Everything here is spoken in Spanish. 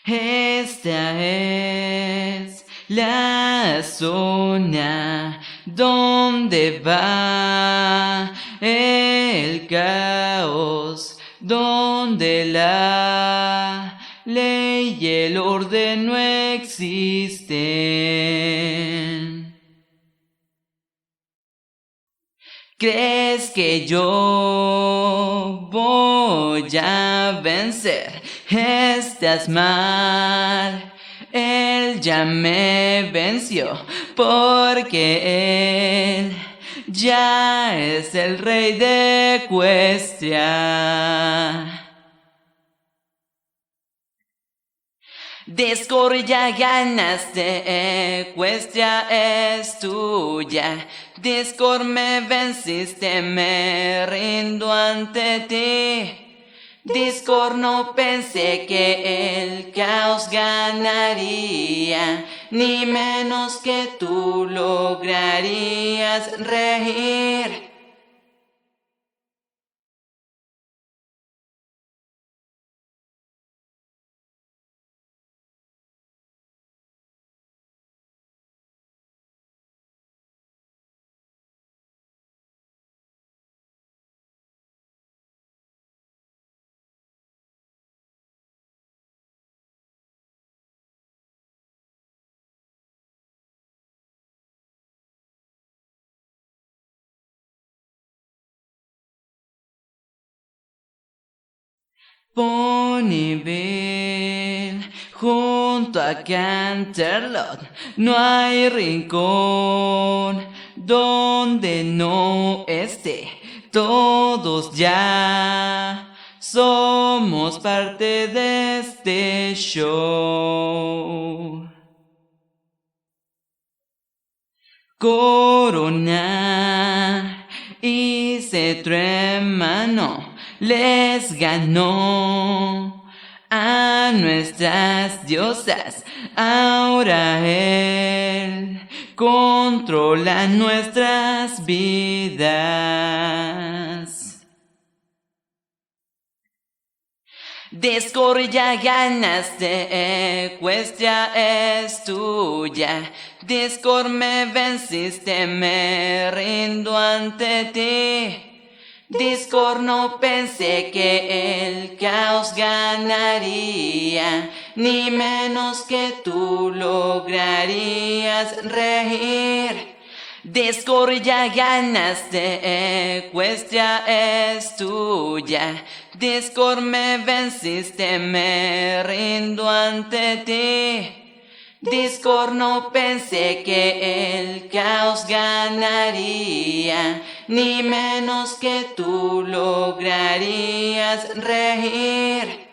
Esta es la zona donde va el caos, donde la ley y el orden no existen. ¿Crees que yo voy a vencer? Estás mal, él ya me venció, porque él ya es el rey de Equestria. Discord, ya ganaste, Equestria es tuya. Discord, me venciste, me rindo ante ti. Discord, no pensé que el caos ganaría, ni menos que tú lograrías reír. Ponyville, junto a Canterlot, no hay rincón donde no esté. Todos ya somos parte de este show. Corona y cetro en mano les ganó a nuestras diosas. Ahora él controla nuestras vidas. Discord, ya ganaste, Equestria es tuya. Discord, me venciste, me rindo ante ti. Discord, no pensé que el caos ganaría, ni menos que tú lograrías reír. Discord, ya ganaste, Equestria es tuya. Discord, me venciste, me rindo ante ti. Discord, no pensé que el caos ganaría, ni menos que tú lograrías reír.